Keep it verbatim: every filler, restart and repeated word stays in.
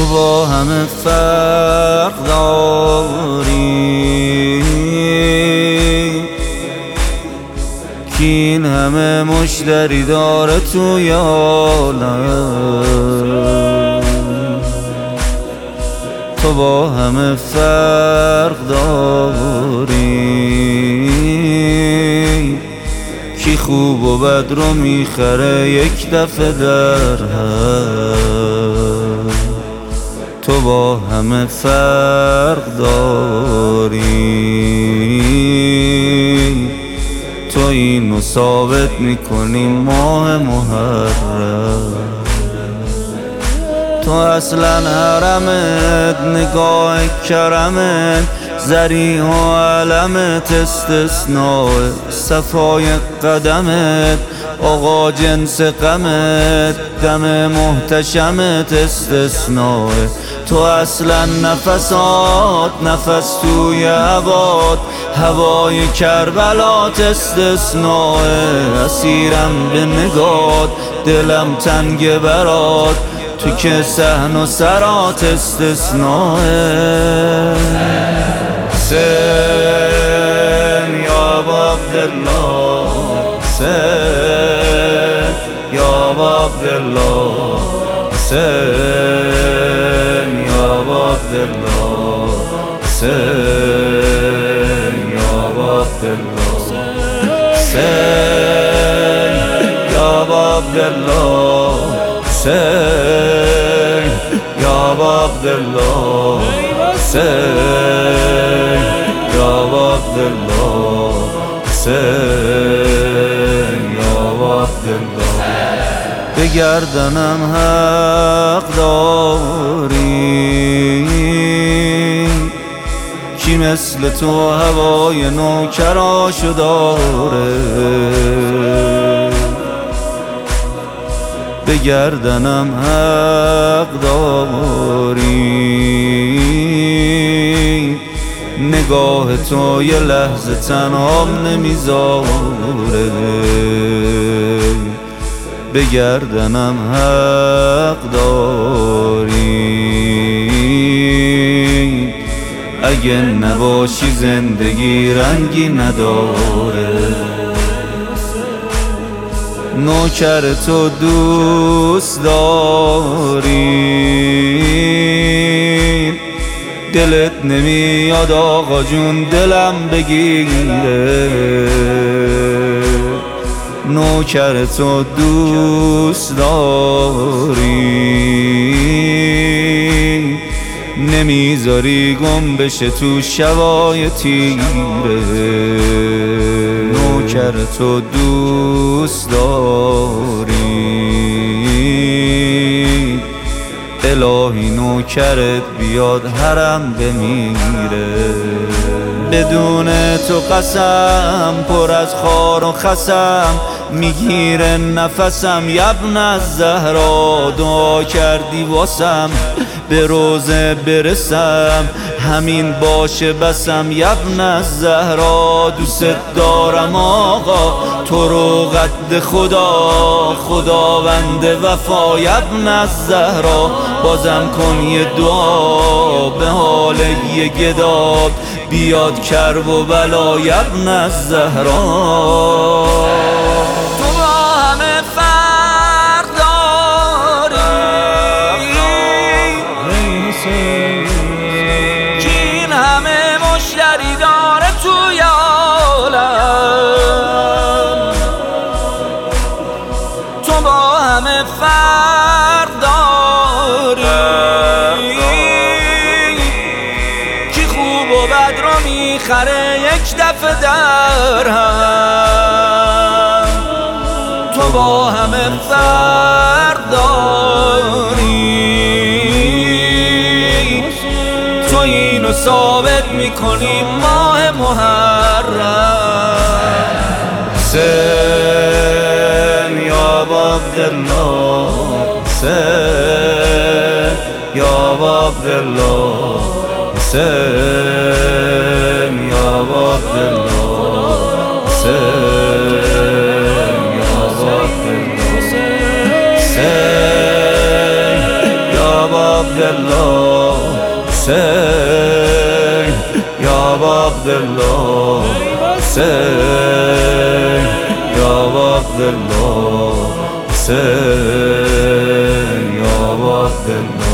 با همه فرق داری، کی این همه مشتری داره توی عالم. تو با همه فرق داری، کی خوب و بد رو میخره یک دفعه در هم. تو با همه فرق داری، تو اینو ثابت میکنی ماه محرم. تو اصلا حرمت، نگاه کرمت، ذریع و علمت، استثناء صفای قدمت، آقا جنس غمت، دم محتشمت استثناء. تو اصلا نفسات، نفس توی هوات، هوای کربلات استثناء. اسیرم به نگات، دلم تنگ برات، تو که صحن و سرات استثناء. حسین یا عبدالله، حسین یا عبدالله، حسین یا عبدالله، حسین یا عبدالله، حسین یا عبدالله، حسین یا عبدالله، حسین یا عبدالله، حسین یا عبدالله. به گردنم حق داری، کی مثل تو هوای نوکراشو داره. به گردنم حق داری، نگاه تو یه لحظه تنهام نمیذاره. به گردنم حق داری، اگه نباشی زندگی رنگی نداره. نوکر تو دوست داری، دلت نمیاد آقا جون دلم بگیره. نوکر تو دوست داری، نمیذاری گم بشه تو شبای تیره. نوکر تو دوست داری، الهی نوکرت بیاد حرم بمیره. بدون تو قسم پر از خار و خسم، میگیره نفسم یبن از زهرا. دعا کردی واسم به روزه برسم، همین باشه بسم یبن از زهرا. دوست دارم آقا تو رو قد خدا، خداوند وفا یبن از زهرا. بازم کن یه دعا به حال یه گداب، بیاد کرب و بلا یبن از زهرا. فرق داری، کی خوب و بد رو میخره یک دفعه در هم. تو با همه فرق داری، تو اینو ثابت میکنی ماه محرم. حسین یا عبدالله، حسین یا عبدالله، حسین یا عبدالله، حسین یا عبدالله، حسین یا عبدالله. عبدالله حسین یا عبدالله حسین یا عبدالله حسین یا عبدالله